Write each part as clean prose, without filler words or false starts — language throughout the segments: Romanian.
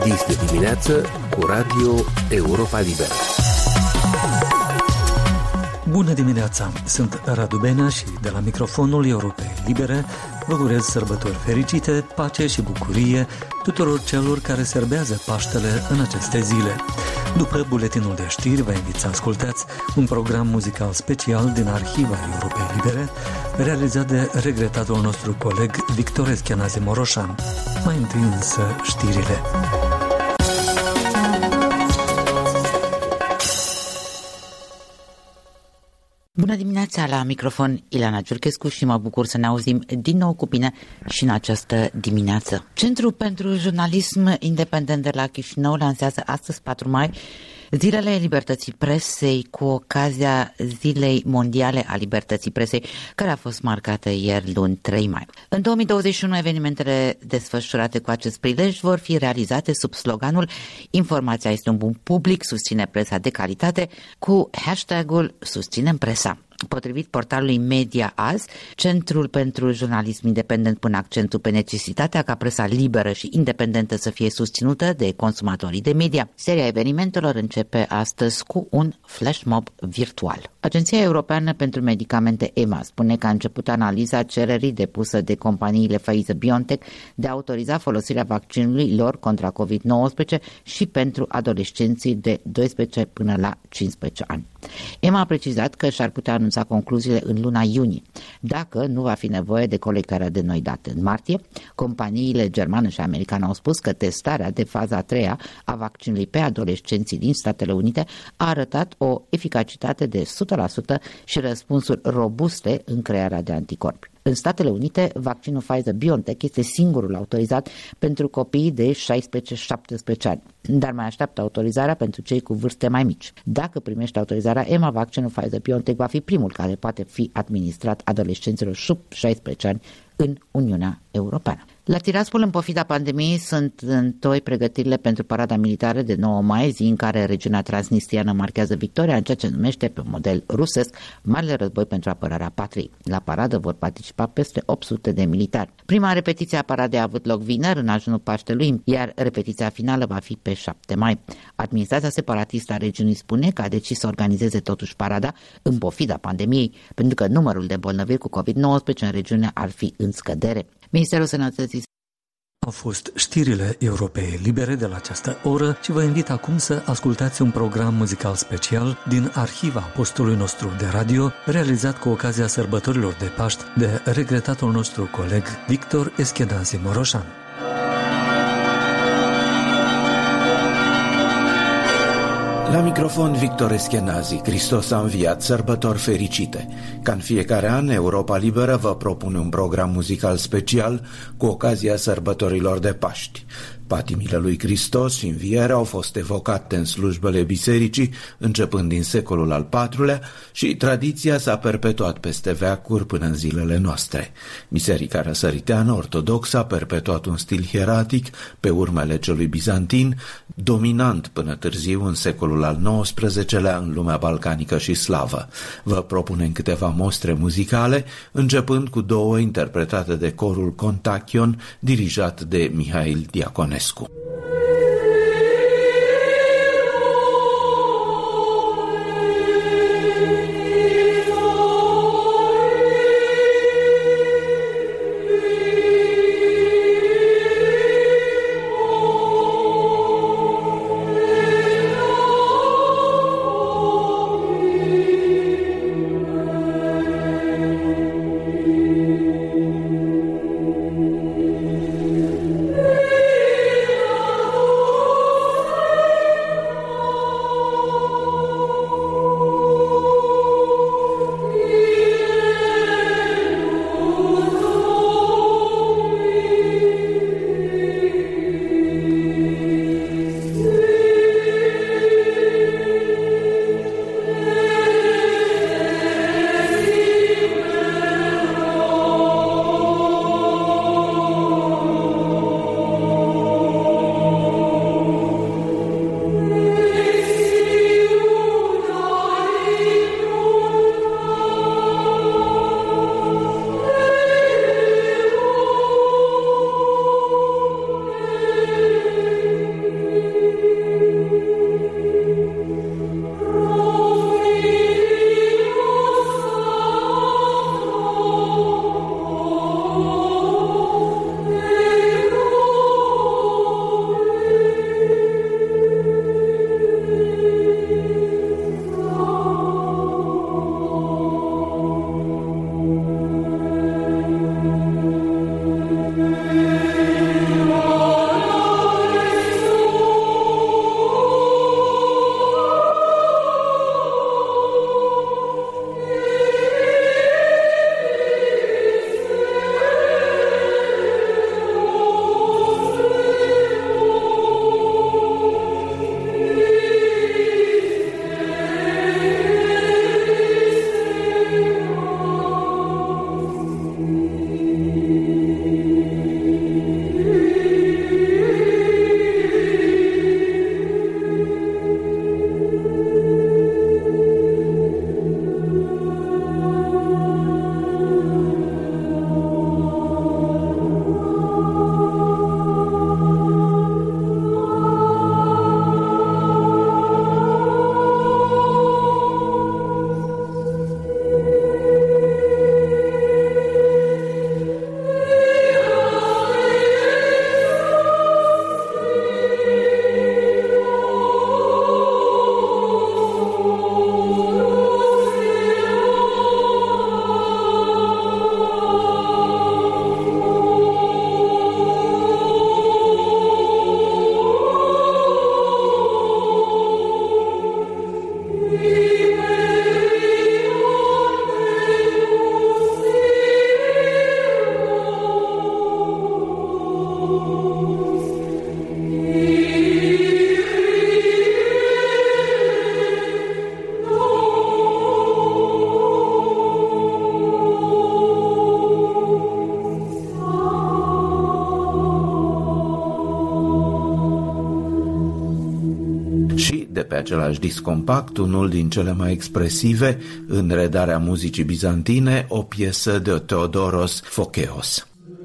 Dis de dimineață cu Radio Europa Liberă. Bună dimineața! Sunt Radu Benea și de la microfonul Europei Libere vă urez sărbători fericite, pace și bucurie tuturor celor care serbează Paștele în aceste zile. După buletinul de știri, vă invit să ascultați un program muzical special din Arhiva Europei Libere, realizat de regretatul nostru coleg Victor Eschenazi Moroșan. Mai întâi însă știrile. Bună dimineața, la microfon Ileana Ciurchescu și mă bucur să ne auzim din nou cu bine și în această dimineață. Centrul pentru Jurnalism Independent de la Chișinău lansează astăzi, 4 mai, Zilele Libertății Presei cu ocazia Zilei Mondiale a Libertății Presei, care a fost marcată ieri, luni 3 mai. În 2021, evenimentele desfășurate cu acest prilej vor fi realizate sub sloganul Informația este un bun public, susține presa de calitate, cu hashtagul Susținem presa. Potrivit portalului Media Azi, Centrul pentru Jurnalism Independent pune accentul pe necesitatea ca presa liberă și independentă să fie susținută de consumatorii de media. Seria evenimentelor începe astăzi cu un flash mob virtual. Agenția Europeană pentru Medicamente EMA spune că a început analiza cererii depusă de companiile Pfizer-BioNTech de a autoriza folosirea vaccinului lor contra COVID-19 și pentru adolescenții de 12 până la 15 ani. EMA a precizat că și-ar putea anunța concluziile în luna iunie, dacă nu va fi nevoie de colectarea de noi date. În martie, companiile germană și americană au spus că testarea de faza a 3-a a vaccinului pe adolescenții din Statele Unite a arătat o eficacitate de 100% și răspunsuri robuste în crearea de anticorpi. În Statele Unite, vaccinul Pfizer-BioNTech este singurul autorizat pentru copiii de 16-17 ani, dar mai așteaptă autorizarea pentru cei cu vârste mai mici. Dacă primește autorizarea EMA, vaccinul Pfizer-BioNTech va fi primul care poate fi administrat adolescenților sub 16 ani în Uniunea Europeană. La Tiraspol, în pofida pandemiei, sunt întoi pregătirile pentru parada militară de 9 mai, zi în care regiunea transnistriană marchează victoria în ceea ce numește, pe model rusesc, Marele Război pentru apărarea patriei. La paradă vor participa peste 800 de militari. Prima repetiție a paradei a avut loc vineri, în ajunul Paștelui, iar repetiția finală va fi pe 7 mai. Administrația separatistă a regiunii spune că a decis să organizeze totuși parada în pofida pandemiei, pentru că numărul de îmbolnăviri cu COVID-19 în regiune ar fi în scădere. Ministerul Sănătății au fost știrile Europei Libere de la această oră și vă invit acum să ascultați un program muzical special din arhiva postului nostru de radio, realizat cu ocazia sărbătorilor de Paști de regretatul nostru coleg Victor Eschenazi Moroșan. La microfon Victor Eschenazi, Hristos a înviat, sărbători fericite. Ca în fiecare an, Europa Liberă vă propune un program muzical special cu ocazia sărbătorilor de Paști. Patimile lui Hristos și învierea au fost evocate în slujbele bisericii începând din secolul al IV-lea și tradiția s-a perpetuat peste veacuri până în zilele noastre. Biserica răsăriteană ortodoxă a perpetuat un stil hieratic pe urmele celui bizantin, dominant până târziu în secolul al XIX-lea în lumea balcanică și slavă. Vă propunem câteva mostre muzicale, începând cu 2 interpretate de corul Contachion, dirijat de Mihail Diaconescu. Yeah. De pe același disc compact, unul din cele mai expresive în redarea muzicii bizantine, o piesă de Theodoros Phokeos.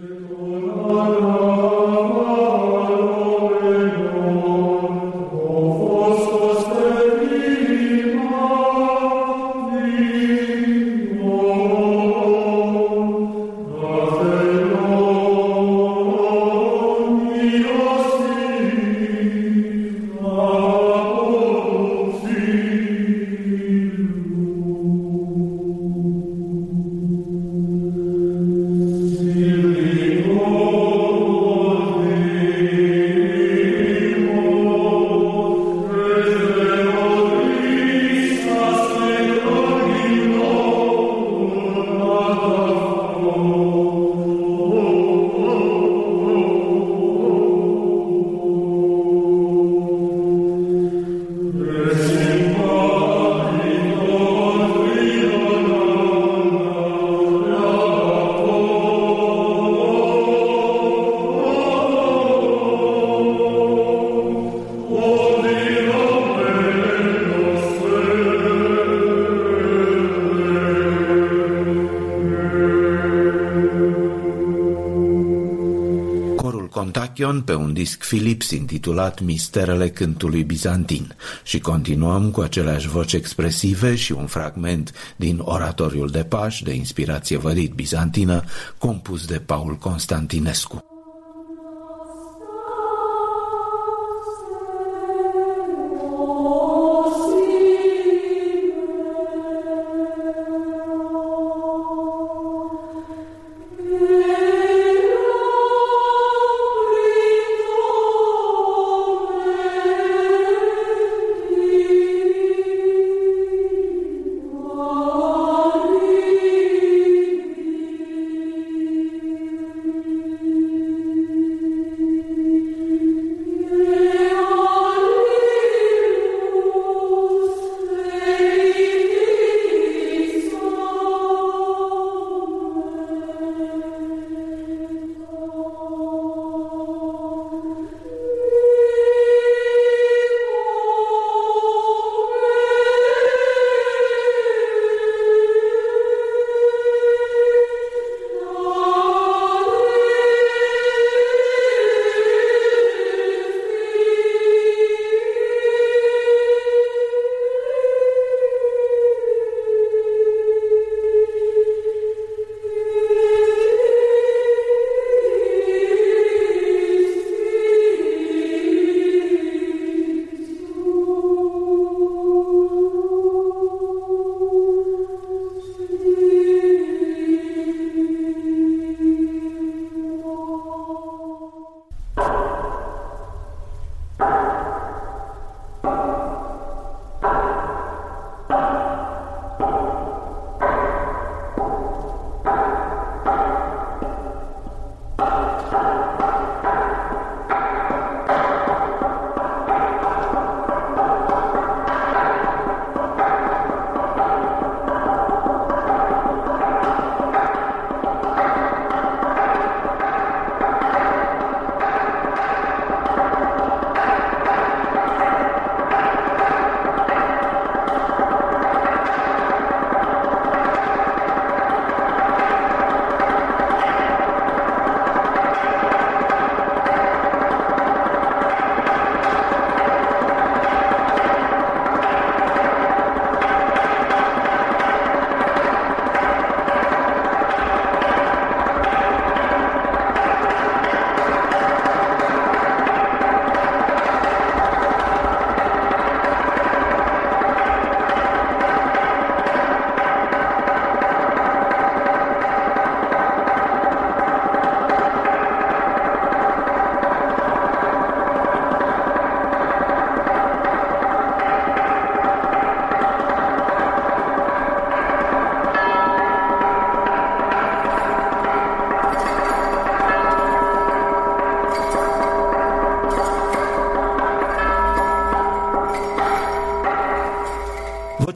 Pe un disc Philips intitulat Misterele cântului bizantin și continuăm cu aceleași voci expresive și un fragment din Oratoriul de Paș de inspirație vădit bizantină compus de Paul Constantinescu.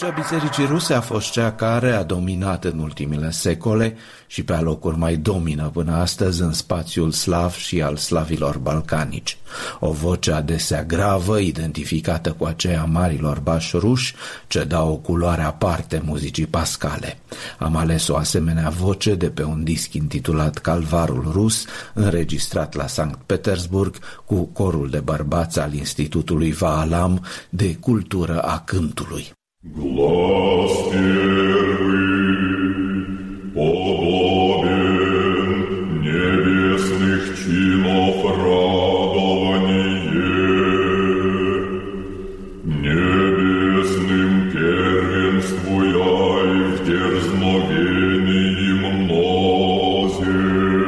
Vocea Bisericii Ruse a fost cea care a dominat în ultimele secole și pe alocuri mai domină până astăzi în spațiul slav și al slavilor balcanici. O voce adesea gravă, identificată cu aceea marilor bași ruși, ce dau o culoare aparte muzicii pascale. Am ales o asemenea voce de pe un disc intitulat Calvarul Rus, înregistrat la Sankt Petersburg cu corul de bărbați al Institutului Vaalam de Cultură a Cântului. Глас первый подобен небесных чинов радование, небесным первенствуя и в дерзновении мнозем.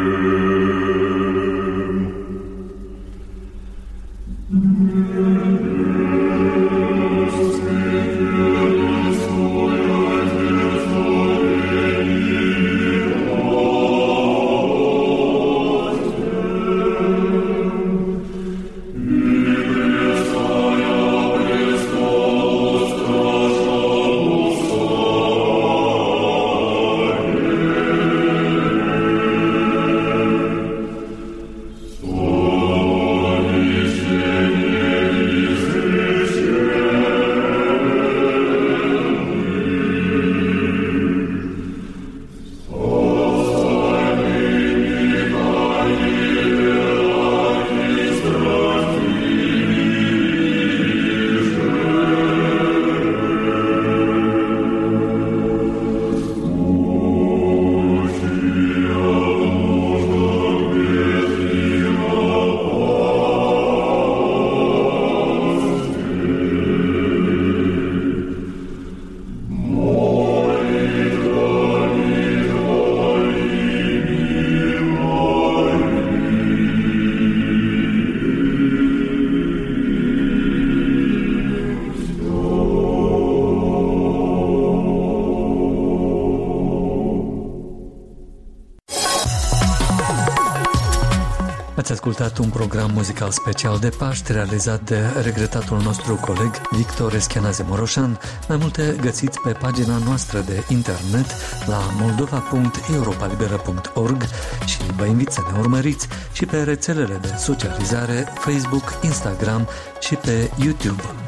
Ați ascultat un program muzical special de Paști realizat de regretatul nostru coleg Victor Escheanaze Moroșan. Mai multe găsiți pe pagina noastră de internet la moldova.europalibera.org și vă invit să ne urmăriți și pe rețelele de socializare Facebook, Instagram și pe YouTube.